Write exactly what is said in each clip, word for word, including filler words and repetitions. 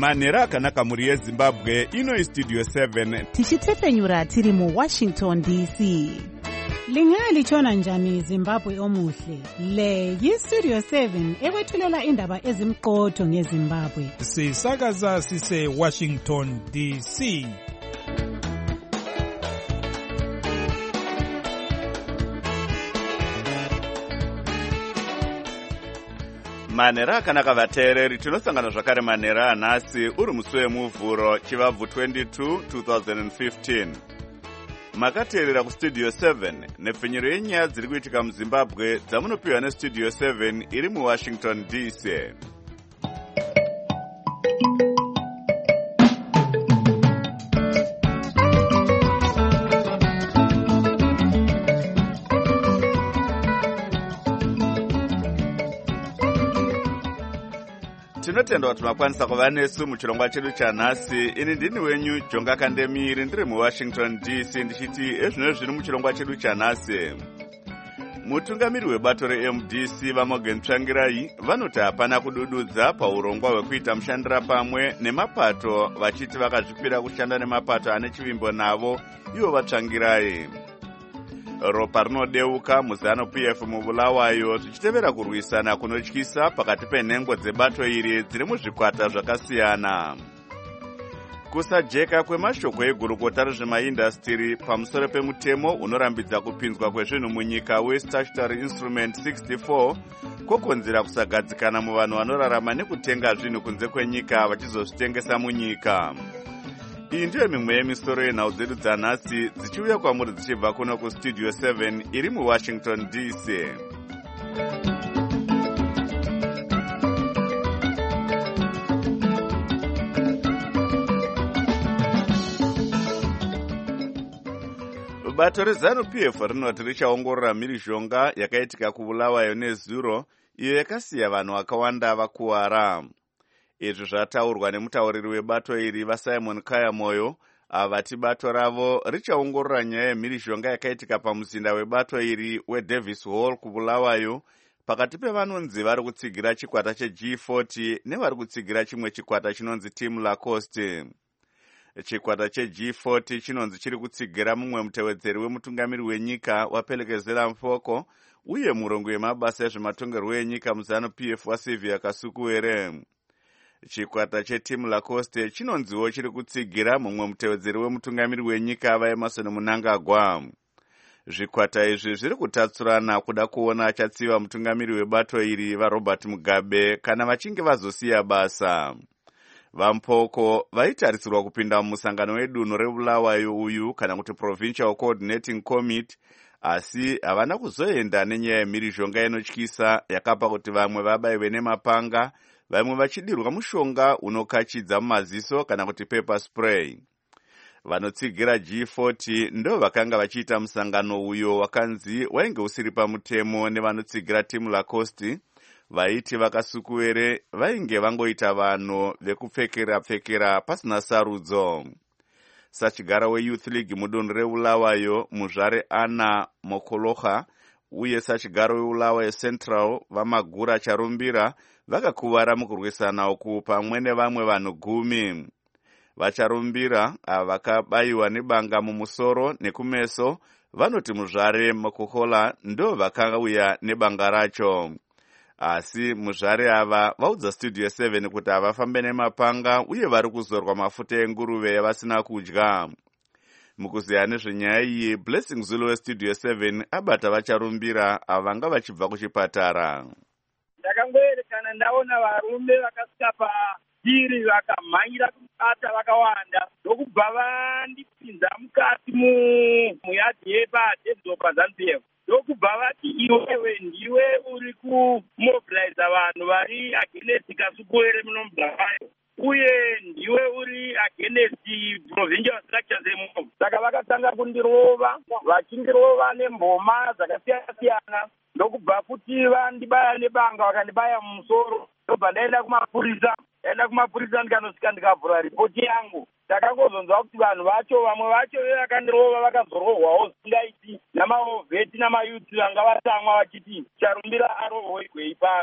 Manhero akanaka muri yeZimbabwe, ino Studio seven. Tichitefenyura tiri mu Washington D C. Lingalitshona njani Zimbabwe omuhle? Le yiStudio seven ekwethulela indaba ezimqotho ngeZimbabwe. Sisakaza sise Washington D C. Manhero akanaka vateereri, tinosangana zvakare manhero anhasi uri musi wemuvhuro chivabvu twenty-two twenty fifteen. Makateerera kuStudio seven nepfenyero yenyaya dziri kuitika muZimbabwe dzamunopiwa neStudio seven iri muWashington D C. Tinotenda kuti makwanisa kuva nesu muchirongwa chedu chanhasi. Ini ndini wenyu Jonga Kandemiri, ndiri muWashington D C, ndichiti ezvino zviri muchirongwa chedu chanhasi. Mutungamiri webato reM D C vaMorgan Tsvangirai vanoti hapana kudududza paurongwa hwekuita mushandira pamwe nemapato, vachiti vakazvipira kushanda nemapato ane chivimbo navo ivo vaTsvangirai. Ropa rinodeuka muZanu-P F muBulawayo zvichitevera kurwisana kunotyisa pakati penhengo dzebato iri dziri muzvikwata zvakasiyana. Kusajeka kwemashoko egurukota rezvemaindastiri pamusoro pemutemo unorambidza kupinzwa kwezvinhu munyika weStatutory Instrument sixty-four kokonzera kusagadzikana muvanhu vanorarama nekutenga zvinhu kunze kwenyika vachizozvitengesa munyika. Iyi ndiyo mimwe yemisoro yenhau dzedu dzanhasi dzichiuya kwamuri dzichibva kuno kuStudio seven iri muWashington D C. Bato reZanu-P F rinoti richaongorora mhirizhonga yakaitika kuBulawayo neZuro, iyo yakasiya vanhu vakawanda vakuwara. Izvi zvataurwa nemutauriri webato iri vaSimon Kayamoyo, avati bato ravo richaongorora nyaya yemhirizhonga yakaitika pamuzinda webato iri weDavis Hall kuBulawayo pakati pevanonzi vari kutsigira chikwata cheG forty nevari kutsigira chimwe chikwata chinonzi Team Lacoste. Chikwata cheG forty chinonzi chiri kutsigira mumwe mutevedzeri wemutungamiri wenyika waPelekezela Mfoko uye murongo wemabasa ezvematongerwo enyika muZanu-P F waSylvia Kasukuwere. Chikwata cheTeam Lacoste chinonziwo chiri kutsigira mumwe mutevedzeri wemutungamiri wenyika vaEmerson Mnangagwa. Zvikwata izvi zviri kutatsurana kuda kuona achatsiva mutungamiri webato iri vaRobert Mugabe kana vachinge vazosiya basa. Vampoko vaitarisirwa kupinda mumusangano wedunhu reBulawayo uyu kana kuti Provincial Coordinating Committee, asi havana kuzoenda nenyaya yemhirizhonga inotyisa yakapa kuti vamwe vabayiwe nemapanga, vamwe vachidirwa mushonga unokachidza mumaziso kana kuti pepper spray. Vanotsigira G forty ndo vakanga vachiita musangano uyo wakanzi wainge usiri pamutemo nevanotsigira Team Lacoste, vaiti vaKasukuwere vainge vangoita vanhu vekupfekera pfekera pasina sarudzo. Sachigara weYouth League mudunhu reBulawayo muzvare Anna Mokoloha uye sachigara weBulawayo Central vaMagura Charumbira vakakuvara mukurwisana uku pamwe nevamwe vanhu gumi. VaCharumbira vakabayiwa nebanga mumusoro nekumeso vanoti muzvare Mokohola ndo vakauya nebanga racho. Asi muzvare ava vaudza Studio seven kuti havafambe nemapanga uye vari kuzorwa mafuta enguruve vasina kudya. Mukuziya nezvenyaya iyi, Blessing Zulu weStudio seven abata vaCharumbira ava vanga vachibva kuchipatara. Ndakangoerekana ndaona varume vakasvika pachiri vakamhanyira kubata vakawanda ndokubva vandipinza mukati muyadhi yepaDevzo paZanu-P F. Ndokubva vati iwewe ndiwe uri kumobiliza vanhu vari against Kasukuwere muno muBulawayo uye ndiwe uri against provincial structures emuno. Saka vakatanga kundirova vachindirova nemboma dzakasiyana siyana, ndokubva kuti vandibaya nebanga vakandibaya mumusoro. Ndobva ndaenda kumapurisa ndaenda kumapurisa ndikanosvika ndikavhura ripoti yangu. Takangozonzwa kuti vanhu vacho vamwe vacho vakandirova vakazorohwawo zingaiti namaovheti namayuti vanga vatamwa vachiti Charumbira arohwe igwei pano.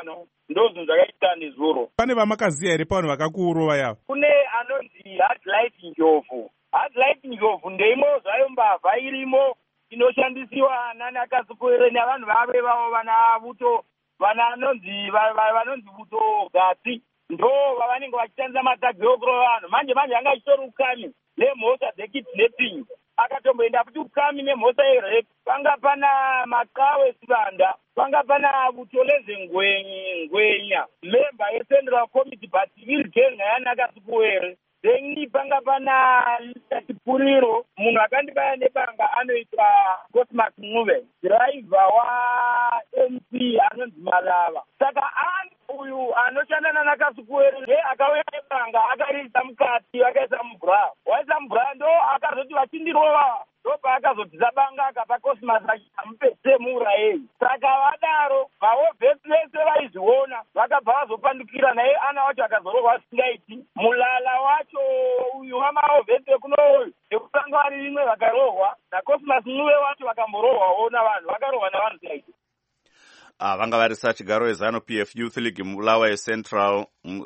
ndozvinhu zvakaita nezuro. Pane vamakaziya here pavanhu vakakuurova yavo? Kune anonzi Hardlight Njovu. Hardlight Njovu ndeimwe zvayo mbavha irimo inoshandisiwa nana Kasipuyere navanhu vave vavo vana vuto vana anonzi vanonzi vuto gasi ndo vavanenge vachishandisa matagi okurova vanhu. Manje manje anga achitori ukami nemhosva dzekidnapping akatomboenda futi ukami nemhosva yerep. Panga pana makawe sivanda, panga pana Butoleze Ngwenya member yeCentral Committee but irigenga yana Kasipuyere. Then panga pana Chipuriro munhu akandibaya nebanga anoitwa Cosmas Ncube driver wa M P anonzi Malava. Saka anhu uyu anoshanda nana Kasipuyere nde akauya nebanga akariisa mukati akaisa mubra waisa mubra ndo akazoti vachindirova ndo paakazotisa banga akapa Cosmas achiamupe semurayei. Saka vadaro vahobvesi vese vaizviona vakabva vazopandukira naye ana wacho akazorova asingaiti mulala wacho uyu wamahobvesi ekunoyu ekutanga vari rimwe vakarohwa naCosmas Ncube wacho vakamborohwawo navanhu vakarohwa navanhu singaiti. Ah, vanga vari sachigaro wezanu P F Youth League Bulawayo yeCentral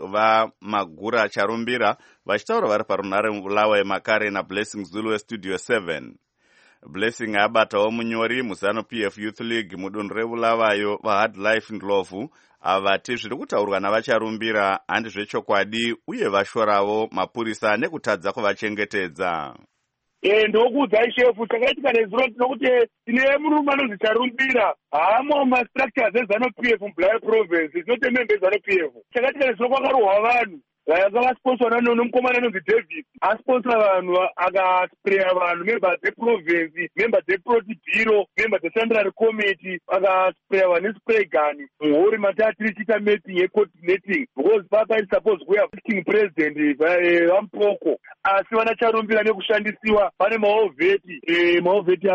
vaMagura Charumbira vachitaura vari parunhare mubulawayo Makare naBlessing Zulu weStudio seven. Blessing abatawo munyori muzanu P F Youth League mudunhu rebulawayo vaHard Life Ndlovu avati zviri kutaurwa navacharumbira handi zvechokwadi uye vashoravo mapurisa nekutadza kuvachengetedza. Eh ndokuudzai shefu chakaitika nezuro tinokuti tine murume anonzi Charumbira haamo mastructures ezanu P F mubulawayo province zinote membe ezanu P F. Chakaitika nezuro kwakarohwa vanhu vakavasponsora nomukomana anonzi David asponsora vanhu akaspreya vanhu member dzeprovince member dzeprotibhiro member dzeCentral Committee akaspreya vanhu nespray gun muhori matatu tichiita mapping yecoordinating because papa is supposed kuya acting president vampoko asi vana Charumbira nekushandisiwa pane maovheti maovheti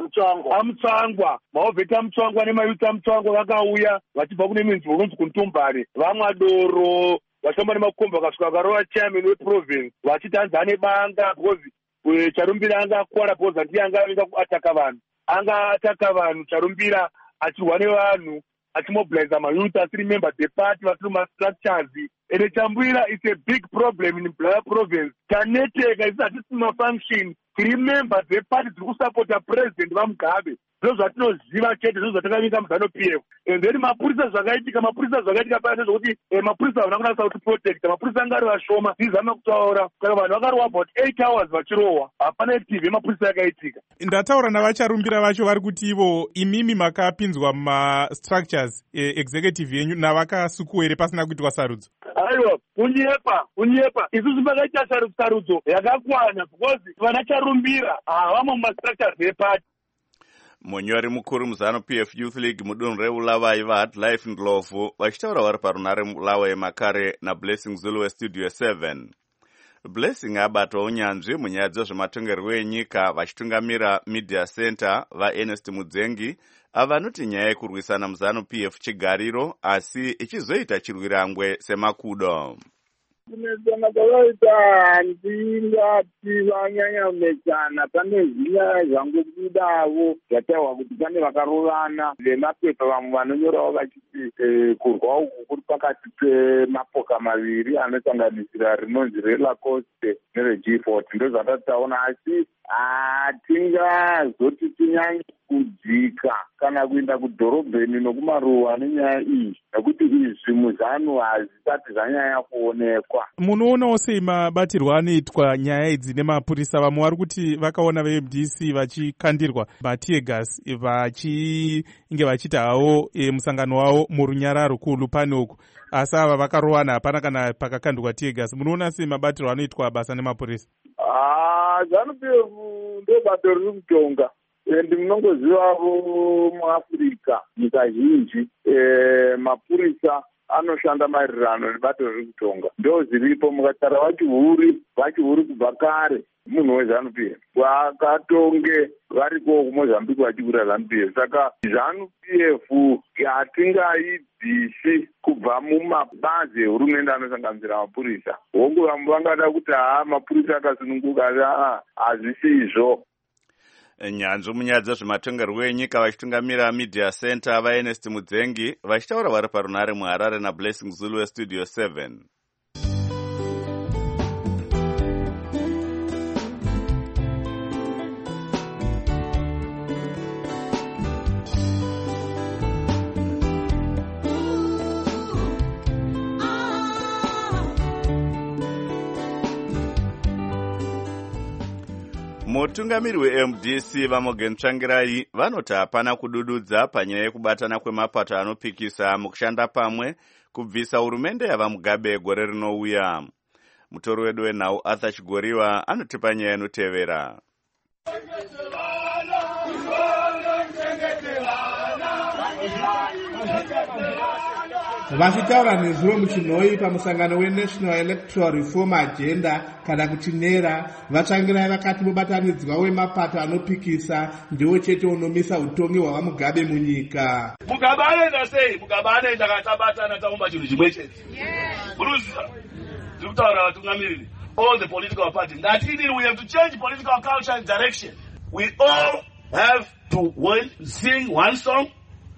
amutsvangwa maovheti amutsvangwa nemayuti amutsvangwa vakauya vachibva kune minzvimbo kunonzi kuntumbare vamwa doro vashamba nemakomba vakasvika vakarova chairman weprovince vachiti hanzi ane banga because Charumbira anga akuwara because handiye anga aenda kuataka vanhu anga ataka vanhu Charumbira achirwa nevanhu achimobilize mayouth asiri member dzeparty vasiri mastructures ende Charumbira is a big problem in Bulawayo province. Taneteka isi hatisi mafunction tiri member dzeparty dziri kusapota president vaMugabe ndizvo zvatinoziva chete ndizvo zvatakavika muzanu P F. And then mapurisa zvakaitika mapurisa zvakaitika paya nezvokuti mapurisa havana kunasa kuti protect mapurisa anga ari vashoma tizama kutaura kana vanhu vakarohwa about eight hours vachirohwa hapana T V mapurisa yakaitika. Ndataura navacharumbira vacho vari kuti ivo imimi makapinzwa mumastructures executive yenyu navakasukuwere pasina kuitwa sarudzo. Aiwa kunyepa kunyepa isusu pakaita sarudzo yakakwana because vana Charumbira havamo mumastructures eparty. Munyori mukuru muzanu P F Youth League mudunhu rebulawayo vaHard Life Ndlovu vachitaura vari parunhare mubulawayo Makare naBlessing Zulu weStudio seven. Blessing abatawo unyanzvi munyaya dzezvematongerwo enyika vachitungamira Media Center vaErnest Mudzengi avanoti nyaya yekurwisana muzanu P F chigariro asi ichizoita chirwirangwe semakudo. Kunesana kwakaita handingati vanyanya kunetsana pane zvinyaya zvangobudawo zvataurwa kuti pane vakarovana vemapepa vamwe vanonyorawo vachiti kurwa uku kuri pakati pemapoka maviri anosanganisira rinonzi reLacoste nereG forty ndozvatataona asi hatingazoti tinyanye kudzika kana kuenda kudhorobheni nokumaruwa nenyaya iyi nekuti izvi muzanu hazvisati zvanyanya kuonekwa. Munoonawo sei mabatirwo anoitwa nyaya idzi nemapurisa? Vamwe vari kuti vakaona veM D C vachikandirwa matiye gas vachinge vachiita hawo e, musangano wavo murunyararo rukulu pane uku asi ava vakarowana hapana kana pakakandwa tiye gas. Munoona sei mabatirwo anoitwa basa nemapurisa? Ah, zanu P F ndobato riri kutonga endi munongozivawo muAfrica nyika zhinji mapurisa anoshanda maererano nebato riri kutonga ndo ziripo. Mukatara vachihuri vachihuri kubva kare munhu wezanu P F vakatonge variko kuMozambique vachikura zanu P F. Saka zanu P F hatingaibvisi kubva mumabazi ehurumende anosanganisira mapurisa. Hongu vamwe vangada kuti haa mapurisa akasununguka, hazvisizvo. nyanzvi munyaya dzezvematongerwo enyika vachitungamira media center vaErnest Mudzengi vachitaura vari parunare muHarare naBlessing Zulu westudio seven. Mutungamiri weM D C vaMorgan Tsvangirai vanoti hapana kudududza panyaya yekubatana kwemapato anopikisa mukushanda pamwe kubvisa hurumende yavaMugabe gore rinouya. Mutori wedu wenhau Arthur Chigoriwa anotipa nyaya inotevera. Vachitaura nezuro muchinhoi pamusangano weNational Electoral Reform Agenda kana kuti NERA, Vatsvangirai vakati mubatanidzwa wemapato anopikisa ndiwo chete unomisa utongi hwavaMugabe munyika. Mugabe anoenda sei? Mugabe anoenda kana tabatana taumba chinhu chimwe chete. Munoziva ndiri kutaura vatungamiriri all the political parties that we have to change political culture and direction. We all have to sing one song.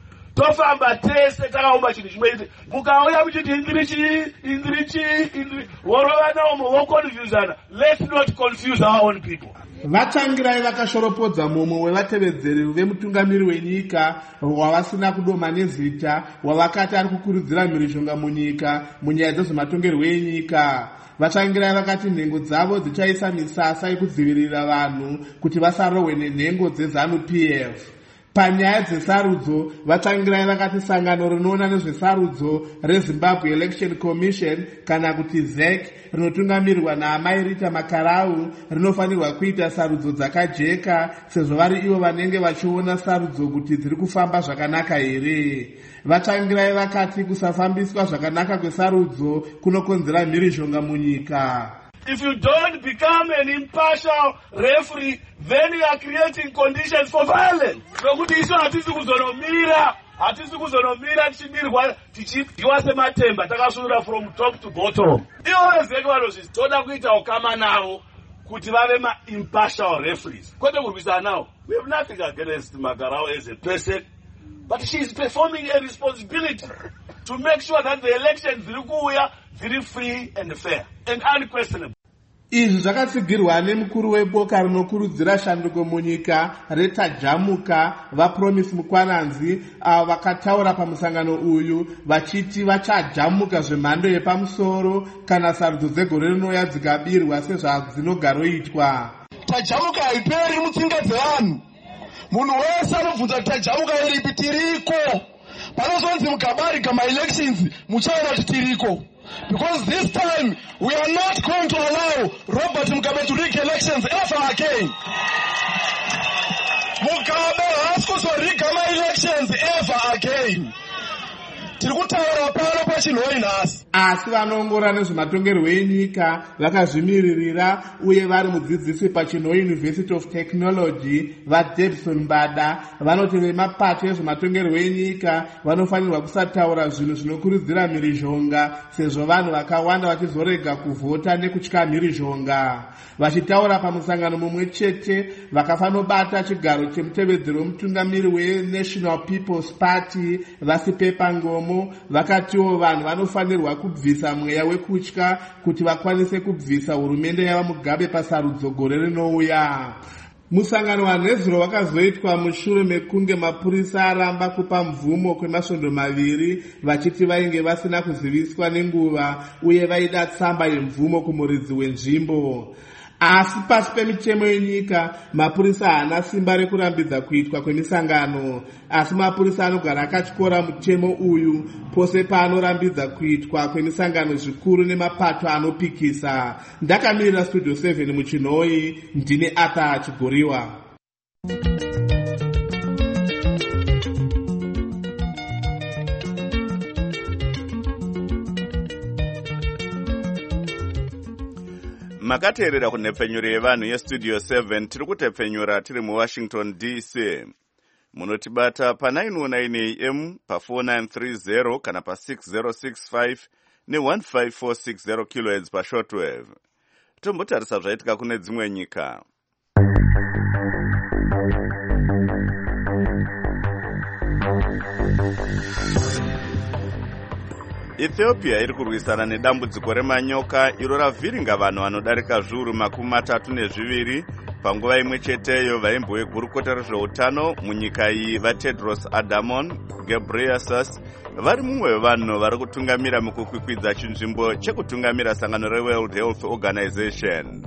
Tofamba tese takaumba chinhu chimwe chete. Mukauya muchiti ingirichi ingirichi ingirichi worova nawo vokonfusana. Let's not confuse our own people. Vatsvangirai vakashoropodza mumwe wevatevedzeri vemutungamiri wenyika wavasina kudoma nezita wavakati ari kukurudzira mhirizhonga munyika munyaya dzezvematongerwo enyika. Vatsvangirai vakati nhengo dzavo dzichaisa misasa yekudzivirira vanhu kuti vasarohwe nenhengo dzeZANU P F. Panyaya dzesarudzo, Vatsvangirai vakati sangano rinoona nezvesarudzo reZimbabwe Election Commission kana kuti Z E C rinotungamirirwa naamai Rita Makarau rinofanirwa kuita sarudzo dzakajeka sezvo vari ivo vanenge vachiona sarudzo kuti dziri kufamba zvakanaka here. Vatsvangirai vakati kusafambiswa zvakanaka kwesarudzo kunokonzera mhirizhonga munyika. If you don't become an impartial referee, then you are creating conditions for violence. Nokuti isu hatisi kuzonomira, hatisi kuzonomira tichimirwa tichidiwa sematemba takasunura from top to bottom. Ivo vezeke vanozvitoda kuita ukama navo kuti vave ma-impartial referees. Kwete kurwisana navo. We have nothing against Makarau as a person, but she is performing a responsibility to make sure that the elections ziri kuuya ziri free and fair and unquestionable. Izvi zvakatsigirwa nemukuru weboka rinokurudzira shanduko munyika retajamuka vaPromise Mukwananzi avo vakataura pamusangano uyu vachiti vachajamuka zvemhando yepamusoro kana sarudzo dzegore rinouya dzikabirwa sezvadzinogaroitwa. Tajamuka haiperi mutsinga dzevanhu. Munhu wese anobvunza kuti tajamuka iripi tiriko. Panozonzi mukabari kama elections muchaona kuti tiriko. Because this time we are not going to allow Robert Mugabe to rig elections ever again. Mugabe has to rig elections ever again. Tirikutaura pano pachinhoi nhasi. Asi vanoongorora nezvematongerwo enyika vakazvimiririra uye vari mudzidzisi pachinhoi University of Technology vaDebson Mbada vanoti vemapato ezvematongerwo enyika vanofanirwa kusataura zvinhu zvinokurudzira mhirizhonga sezvo vanhu vakawanda vachizorega kuvhota nekutya mhirizhonga. Vachitaura pamusangano mumwe chete vakafanobata chigaro chemutevedzeri womutungamiri weNational People's Party Vasipepa Ngomo vakatiwo vanhu vanofanirwa kubvisa mweya wekutya kuti vakwanise kubvisa hurumende yavaMugabe pasarudzo gore rinouya. Musangano waNezuro wakazoitwa mushure mekunge mapurisa aramba kupa mvumo kwemasvondo maviri vachiti vainge vasina kuziviswa nenguva uye vaida tsamba yemvumo kumuridzi wenzvimbo. Asi pasi pemitemo yenyika mapurisa haana simba rekurambidza kuitwa kwemisangano, asi mapurisa anogara akatyora mutemo uyu pose paanorambidza kuitwa kwemisangano zvikuru nemapato anopikisa. Ndakamirira studio seven muchinhoi, ndine Arthur Chigoriwa. Makateerera kunhepfenyuro yevanhu yestudio seven tiri kutepfenyura tiri muWashington D C. Munotibata pa nine oh nine A M, pa four nine three zero kana pa six zero six five ne one five four six zero kilohertz pa shortwave. Tombotarisa zvaitika kune dzimwe nyika. Ethiopia iri kurwisana nedambudziko remanyoka iro ravhiringa vanhu vanodarika zviuru makumi matatu nezviviri panguva imwe cheteyo. Vaimbo vegurukota rezveutano munyika iyi vaTedros Adhanom Ghebreyesus vari mumwe wevanhu vari kutungamira mukukwikwidza chinzvimbo chekutungamira sangano reWorld Health Organization.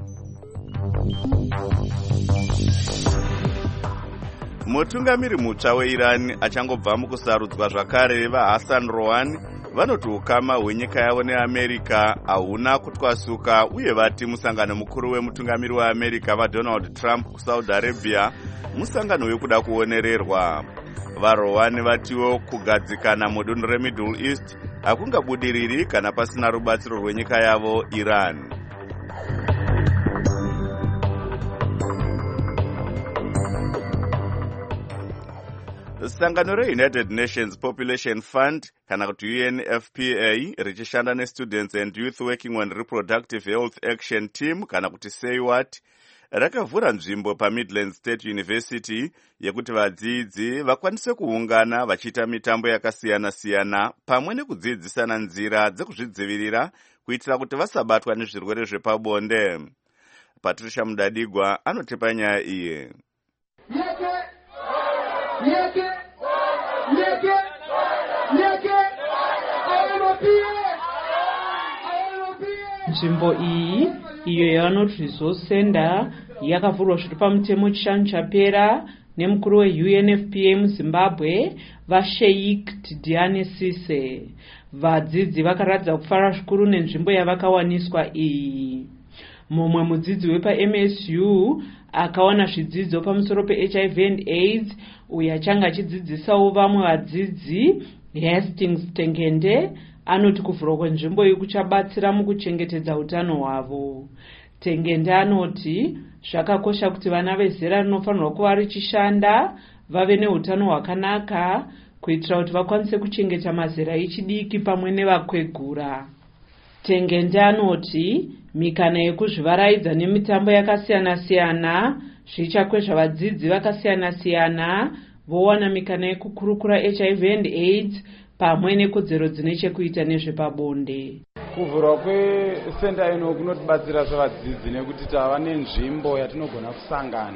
Mutungamiri mutsva weIran achangobva mukusarudzwa zvakare vaHassan Rouhani vanoti ukama hwenyika yavo neAmerica hauna kutwasuka, uye vati musangano mukuru wemutungamiri weAmerica vaDonald Trump kuSaudi Arabia musangano wekuda kuonererwa. VaRouhani vatiwo kugadzikana mudunhu reMiddle East hakungabudiriri kana pasina rubatsiro rwenyika yavo Iran. Sangano reUnited Nations Population Fund kana kuti U N F P A richishanda neStudents and Youth Working on Reproductive Health Action Team kana kuti Say What rakavhura nzvimbo paMidland State University yekuti vadzidzi vakwanise kuungana vachiita mitambo yakasiyana-siyana pamwe nekudzidzisana nzira dzekuzvidzivirira kuitira kuti vasabatwa nezvirwere zvepabonde. Patricia Mudadigwa anotipa nyaya iyi. Nzvimbo iyi iyo yavanoti Resource Center yakavhurwa zviri pamutemo chishanu chapera nemukuru weU N F P A muZimbabwe vaSheikh Tidiane Sise. Vadzidzi vakaratidza kufara zvikuru nenzvimbo yavakawaniswa iyi. Mumwe mudzidzi wepaM S U akawana zvidzidzo pamusoro peH I V and AIDS uye achanga achidzidzisawo vamwe vadzidzi. Hastings Tengende anoti kuvhurwa kwenzvimbo iyi kuchabatsira mukuchengetedza utano hwavo. Tengende anoti zvakakosha kuti vana vezera rinofanirwa kuva richishanda vave neutano hwakanaka kuitira kuti vakwanise kuchengeta mazera echidiki pamwe nevakwegura. Tengende anoti mikana yekuzvivaraidza nemitambo yakasiyana-siyana zvichakwezva vadzidzi vakasiyana-siyana vowana mikana yekukurukura H I V and AIDS pamwe nekodzero dzine chekuita nezvepabonde. Kuvhurwa kwesenda ino kunotibatsira sevadzidzi nekuti tava nenzvimbo yatinogona kusangana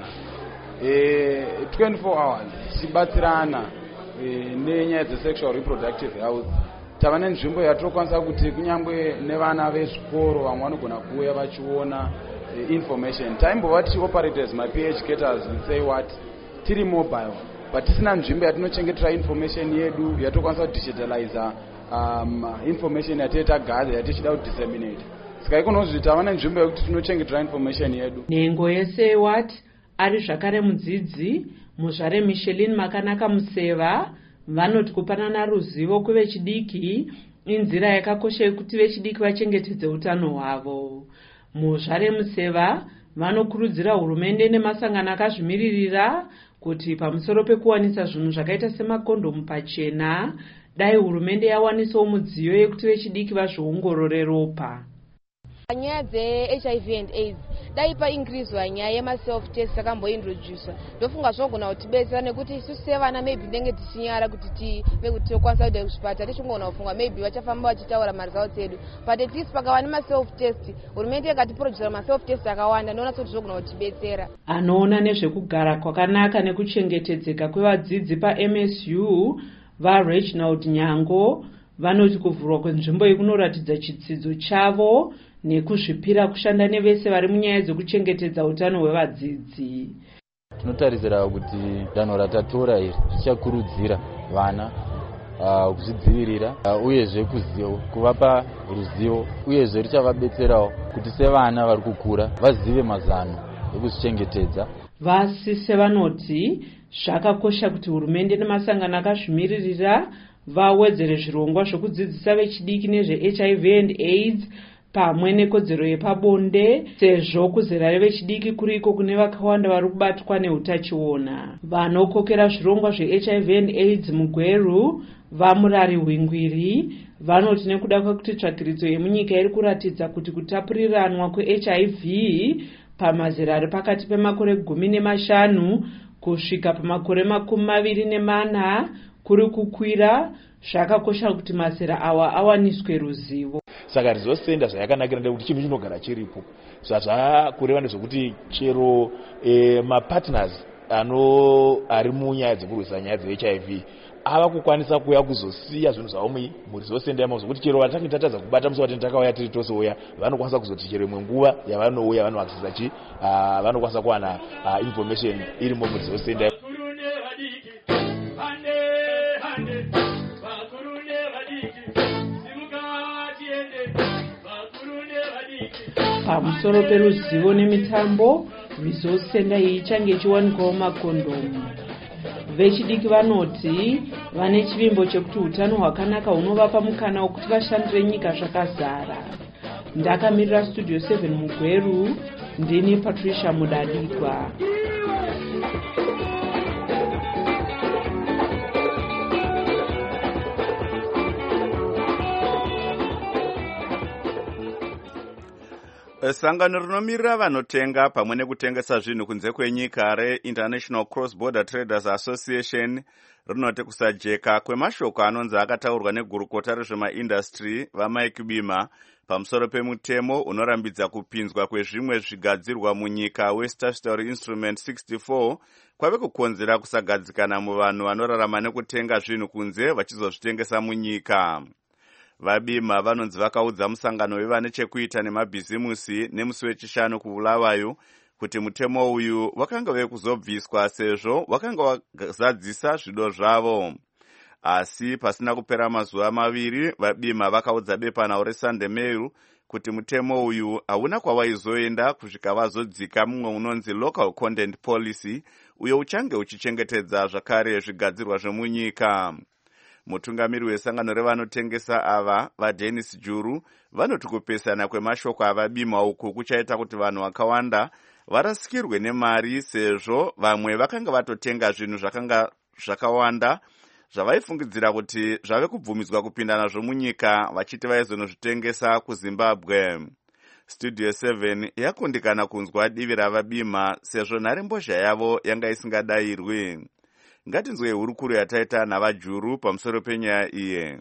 e, twenty-four hours tichibatsirana e, nenyaya dzesexual reproductive health. Tava nenzvimbo yatinokwanisa kuti kunyangwe nevana vezvikoro vamwe vanogona kuuya vachiona e, information. Taimbova tichioperate as my PhDers and Say What tiri mobile, but tisina nzvimbo yatinochengetera information yedu yatokwanisa kudigitalize um, information yateta gaza yatichida kudisseminate. Saka ikonozvi tava nenzvimbo yekuti tinochengetera information yedu. Nhengo yeSay What ari zvakare mudzidzi muzvare Micheline Makanaka Museva vanoti kupanana ruzivo kuvechidiki inzira yakakosha yekuti vechidiki vachengetedze utano hwavo. Muzvare Museva vanokurudzira hurumende nemasangano akazvimiririra kuti pamusoro pekuwanisa zvinhu zvakaita semakondomu pachena dai hurumende yawanisawo mudziyo yekuti vechidiki vazviongorore ropa. Nyaya dzeH I V and AIDS dai paingirizwa nyaya yemaself test akambointroducwa ndofunga zvogona kutibetsera nekuti isusu sevana maybe ndenge tichinyara kuti tive kuti tokwanisa kuenda kuzvipatara tichingona kufunga maybe vachafamba vachitaura maresults edu, but at least pakava nemaself test hurumende yakatiproducera maself test akawanda ndoona kuti zvogona kutibetsera. Anoona nezvekugara kwakanaka nekuchengetedzeka kwevadzidzi paM S U vaReginald Nyango vanoti kuvhurwa kwenzvimbo iyi kunoratidza chitsidzo chavo nekuzvipira kushanda nevese vari munyaya dzekuchengetedza utano hwevadzidzi. Tinotarisira kuti danho ratatora iri richakurudzira vana uh, kuzvidzivirira uh, uyezve kuzivo kuvapa ruzivo uyezve richavabetserawo kuti sevana vari kukura vazive mazano ekuzvichengetedza. Vasise vanoti zvakakosha kuti hurumende nemasangano akazvimiririra vawedzere zvirongwa zvokudzidzisa vechidiki nezveH I V and AIDS pamwe nekodzero yepabonde sezvo kuzera revechidiki kuriko kune vakawanda vari kubatwa neutachiona. Vanokokera zvirongwa zveH I V and AIDS mugweru vaMurari Hwingwiri vanoti nekuda kwekuti tsvakiridzo yemunyika iri kuratidza kuti kutapuriranwa kweH I V pamazera ari pakati pemakore gumi nemashanu kusvika pamakore makumi maviri nemana kuri kukwira, zvakakosha kuti mazera awa awaniswe ruzivo. Saka Resource Center zvayakanakira ndekuti chinhu chinogara chiripo. Zvakureva ndezvekuti chero e, mapartners ano ari munyaya dzekurwisa nyaya dze H I V ava kukwanisa kuuya kuzosiya zvinhu zvavo muResource Center yamo zvokuti chero vatange tatadza kubata musi wati takauya tiri tose uya vanokwanisa kuzoti chero imwe nguva yavanouya vanoaccessa chi uh, vanokwanisa kuwana uh, information irimo muResource Center. Pamusoro peruzivo nemitambo, Resource Center iyi ichange ichiwanikwawo makondomu. Vechidiki vanoti vane chivimbo chekuti utano hwakanaka hunovapa mukana wekuti vashandire nyika zvakazara. Ndakamirira Studio seven Mugweru, ndini Patricia Mudadikwa. Sangano rinomirira vanotenga pamwe nekutengesa zvinhu kunze kwenyika reInternational Cross Border Traders Association rinoti kusajeka kwemashoko anonzi akataurwa negurukota rezvemaindastry vaMike Bima pamusoro pemutemo unorambidza kupinzwa kwezvimwe zvigadzirwa munyika weStatutory Instrument sixty-four kwave kukonzera kusagadzikana muvanhu vanorarama nekutenga zvinhu kunze vachizozvitengesa munyika. VaBima vanonzi vakaudza musangano wevane chekuita nemabhizimusi nemusi wechishanu kuBulawayo kuti mutemo uyu wakanga wave kuzobviswa sezvo wakanga wazadzisa zvido zvavo. Asi pasina kupera mazuva maviri, VaBima vakaudza bepanhau reSunday Mail kuti mutemo uyu hauna kwawaizoenda kusvika vazodzika mumwe unonzi Local Content Policy uyo uchange uchichengetedza zvakare zvigadzirwa zvemunyika. Mutungamiri wesangano revanotengesa ava vaDennis Juru vanoti kupesana kwemashoko avaBima uku kuchaita kuti vanhu vakawanda varasikirwe nemari sezvo vamwe vakanga vatotenga zvinhu zvakanga zvakawanda zvavaifungidzira kuti zvave kubvumidzwa kupinda nazvo munyika vachiti vaizonozvitengesa kuZimbabwe. Studio seven yakundikana kunzwa divi ravaBima sezvo nharembozha yavo yanga isingadayirwi. Ngatinzwe hurukuru yataita navaJuru pamusoro penyaya iye.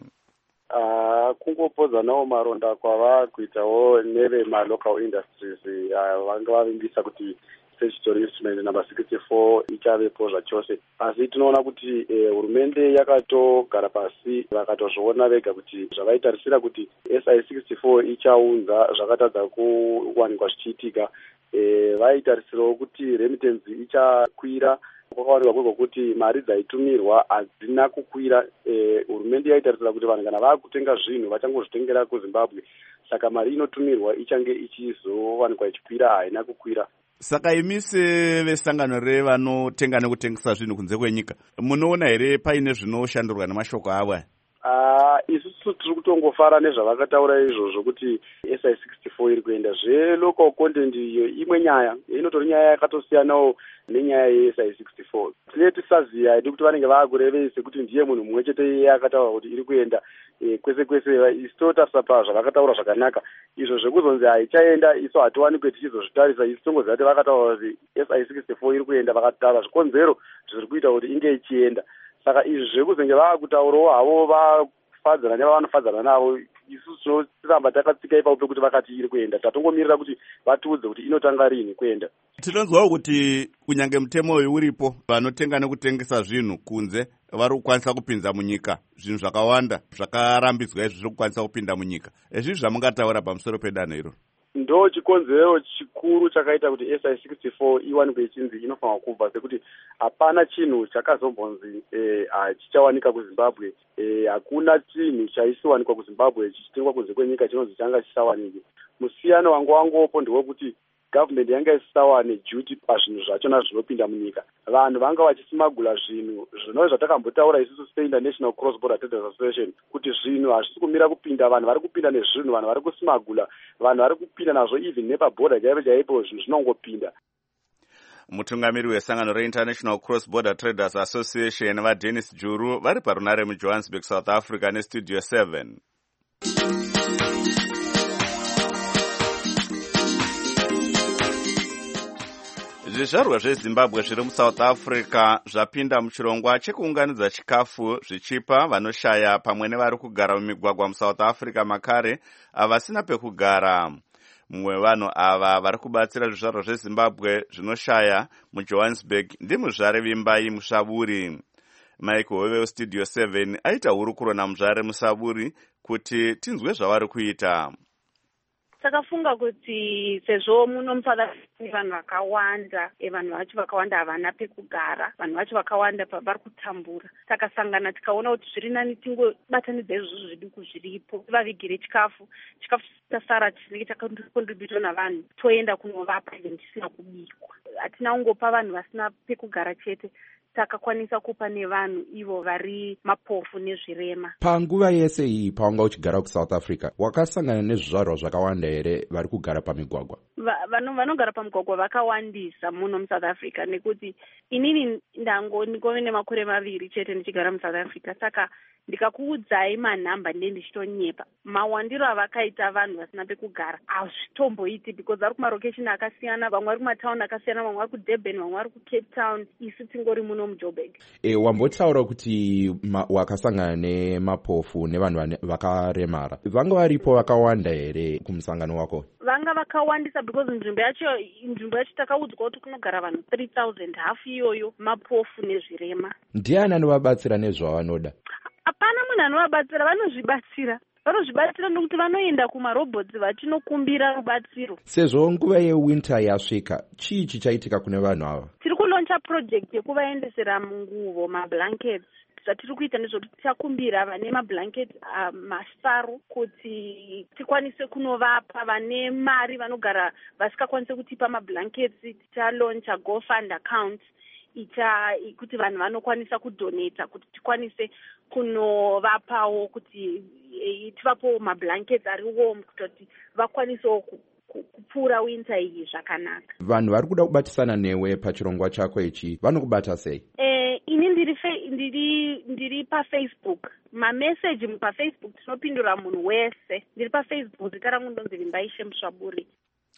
Uh, kungopodza nawo maronda kwava kuitawo nevemalocal industries uh, vanga vavimbisa kuti statutory instrument number sixty-four ichavepo zvachose. Asi tinoona kuti hurumende eh, yakatogara pasi vakatozviona vega kuti zvavaitarisira kuti S I sixty-four ichaunza zvakatadza kuwanikwa zvichiitika. Eh, vaitarisirawo kuti remittance ichakwira. Kwakawanikwa kweko kuti mari dzaitumirwa hadzina kukwira. Hurumende yaitarisira kuti vanhu kana vakutenga zvinhu vachangozvitengera kuZimbabwe, saka mari inotumirwa ichange ichizowanikwa ichikwira, haina kukwira. Saka imi sevesangano revanotenga nekutengesa zvinhu kunze kwenyika, munoona here paine zvinoshandurwa nemashoko ava? Uh, isusu tiri kutongofara nezvavakataura izvozvo kuti S I sixty-four iri kuenda. Zvelocal content iyo imwe nyaya, inotori nyaya yakatosiyanawo nenyaya yeS I sixty-four. Tine tisaziya hadi kuti vanenge vaakurevese kuti ndiye munhu mumwe chete iye akataura kuti iri kuenda e, kwese kwese. Isu totarisa pazvavakataura zvakanaka, izvo zvekuzonzi haichaenda isu hatiwanikwe tichizozvitarisa. Isu tongoziva kuti vakataura kuti S I sixty-four iri kuenda, vakataura zvikonzero zviri kuita kuti inge ichienda. Saka izvi zvekuzenge vaakutaurawo havo vafadzana nevavanofadzana navo, isusu tinoramba takatsika ipapo pekuti vakati iri kuenda. Tatongomirira kuti vatiudze kuti inotanga rini kuenda. Tinonzwawo kuti kunyange mutemo uyu uripo, vanotenga nekutengesa zvinhu kunze vari kukwanisa kupinza munyika. Zvinhu zvakawanda zvakarambidzwa izvi zviri kukwanisa kupinda munyika. Ezvizvi zvamungataura pamusoro pedanho iro? Ndo chikonzero chikuru chakaita kuti S I sixty-four iwanikwe ichinzi inofanwa kubva, sekuti hapana chinhu chakazombonzi chichawanika kuZimbabwe. Hakuna chinhu chaisiwanikwa kuZimbabwe chichitengwa kunze kwenyika chinonzi changa chisawanike. Musiyano wangu wangopo ndewekuti government yanga isisawane duty pazvinhu zvachona zvinopinda munyika. Vanhu vanga vachisimagula zvinhu zvinove zvatakambotaura isusu seInternational Cross Border Traders Association kuti zvinhu hazvisi kumira kupinda, vanhu vari kupinda nezvinhu, vanhu vari kusimagula, vanhu vari kupinda nazvo even nepabhodha chaipo chaipo, zvinhu zvinongopinda. Mutungamiri wesangano reInternational Cross Border Traders Association vaDennis Juru vari parunare muJohannesburg, South Africa neStudio seven. zvizvarwa zvezimbabwe zviri musouth africa zvapinda muchirongwa chekuunganidza chikafu zvichipa vanoshaya pamwe nevari kugara mumigwagwa musouth africa makare avasina pekugara. Mumwe wevanhu ava vari kubatsira zvizvarwa zvezimbabwe zvinoshaya mujohannesburg ndimuzvare Vimbai Musaburi. Mike Hove westudio seven aita hurukuro namuzvare Musaburi kuti tinzwe zvavari kuita. Takafunga kuti sezvo muno muSouth Africa vanhu vakawanda, vanhu vacho vakawanda havana pekugara, vanhu vacho vakawanda vari kutambura. Takasangana tikaona kuti zviri nani tingobatanidza izvozvo zviduku zviripo, vavigire chikafu, chikafu chasara chinenge chakakontributwa navanhu, toenda kunovapa even chisina kubikwa. Hatina kungopa vanhu vasina pekugara chete, takakwanisa kupa nevanhu ivo vari mapofu nezvirema. Panguva yese iyi pawanga uchigara kuSouth Africa, wakasangana nezvizvarwa zvakawanda here vari kugara pamigwagwa? Vanhu vanogara pamigwagwa vakawandisa muno muSouth Africa, nekuti inini ndango ndikove nemakore maviri chete ndichigara muSouth Africa, saka ndikakuudzai manhamba ndiye ndichitonyepa. Mawandiro avakaita vanhu vasina pekugara hazvitomboiti, because vari kumarokesheni akasiyana, vamwe vari kumatauni akasiyana, vamwe vari kuDurban, vamwe vari kuCape Town, isu tingori muno muJoburg. E, wambotaura kuti wakasangana nemapofu nevanhu vakaremara. Vanga varipo vakawanda here kumusangano wako? Vanga vakawandisa, because nzvimbo yacho nzvimbo yacho takaudzwa kuti kunogara vanhu three thousand, hafu iyoyo mapofu nezvirema. Ndiani anovabatsira nezvavanoda? Hapana munhu anovabatsira, vanozvibatsira. Vanozvibatsira nokuti vanoenda kumarobhotsi vachinokumbira rubatsiro. Sezvo nguva yewinter yasvika, chii chichaitika kune vanhu ava? Tiri kuloncha project yekuvaendesera munguvo, mablankets. Zvatiri kuita ndezvokuti tichakumbira vane mablanketi uh, masaru kuti tikwanise kunovapa, vane mari vanogara vasikakwanise kutipa mablanketi, tichaloncha GoFund account icha kuti vanhu vanokwanisa kudonata kuti tikwanise kunovapawo kuti e, tivapo mablankets ari warm kuti vakwanisewo kupfuura winter iyi zvakanaka. Vanhu vari kuda kubatisana newe pachirongwa chako ichi vanokubata sei? Eh, ini ndiri ndiri ndiri paFacebook. Mameseji paFacebook tinopindura munhu wese. Ndiri paFacebook, zita rangu ndonzi Vimbai Musaburi.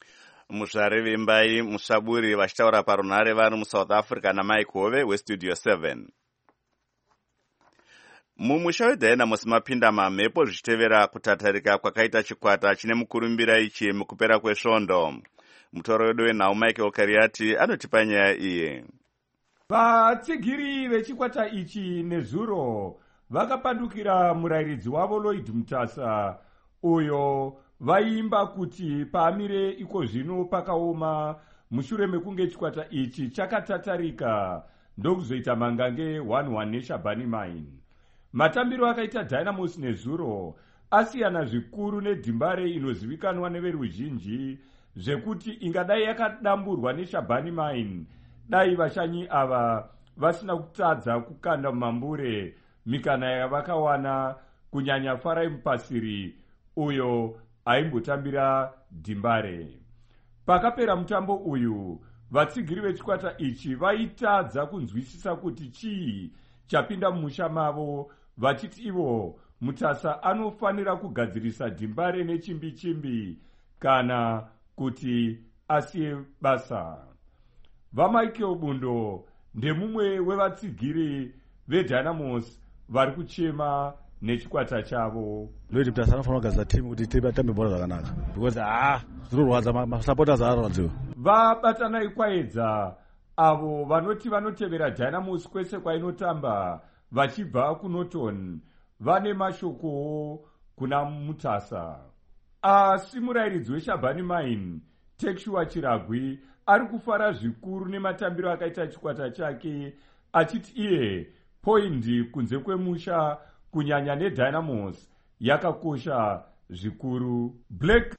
Muzvare Vimbai Musaburi vachitaura parunhare vanhu muSouth Africa naMike Hove westudio seven. Mumusha weDiana musi mapinda mamhepo zvichitevera kutatarika kwakaita chikwata chine mukurumbira ichi mukupera kwesvondo. Mutoro wedu wenhau Michael Kariati anotipa nyaya iyi. Vatsigiri vechikwata ichi nezuro vakapandukira murayiridzi wavo Lloyd Mutasa, uyo vaimba kuti paamire iko zvino pakaoma mushure mekunge chikwata ichi chakatatarika ndokuzoita mangange one one neShabani Mine. Matambiro akaita Dynamos nezuro asiyana zvikuru nedhimbare inozivikanwa neveruzhinji zvekuti ingadai yakadamburwa neShabani Mine dai vashanyi ava vasina kutadza kukanda mambure mikana yavakawana, kunyanya Farai Mupasiri uyo aimbotambira dhimbare. Pakapera mutambo uyu, vatsigiri vechikwata ichi vaitadza kunzwisisa kuti chii chapinda mumusha mavo, vachiti ivo Mutasa anofanira kugadzirisa dhimbare nechimbi chimbi kana kuti asiye basa. VaMichael Bundo ndemumwe wevatsigiri veDynamos vari kuchema nechikwata chavo. Lloyd Mutasa anofanira kugadzira timu kuti titambe bhora zvakanaka, because ah zvinorwadza masupporters ararwadziwa. Vabatanai kwaedza avo vanoti vanotevera Dynamos kwese kwainotamba vachibva kuNorton vane mashokowo kuna Mutasa. Asi murayiridzi weShabani Mine Tekshua Chiragwi ari kufara zvikuru nematambiro akaita chikwata chake, achiti iye poindi kunze kwemusha kunyanya neDynamos yakakosha zvikuru. Black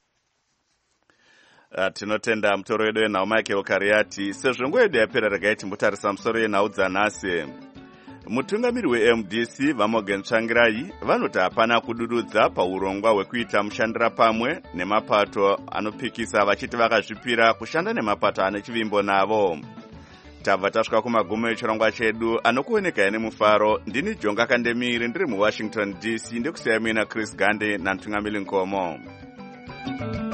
Uh, tinotenda mutoro wedu wenhau Michael Kariati. Sezvo nguva yedu yapera regai timbotarisa musoro yenhau dzanhasi. Mutungamiri weM D C vaMorgan Tsvangirai vanoti hapana kudududza paurongwa hwekuita mushandira pamwe nemapato anopikisa, vachiti vakazvipira kushanda nemapato ane chivimbo navo. Tabva tasvika kumagumo echirongwa chedu, anokuoneka nemufaro. Ndini Jonga Kandemiri ndiri muWashington D C, ndikusiyai muina Chris Gande naNtungamiri Nkomo.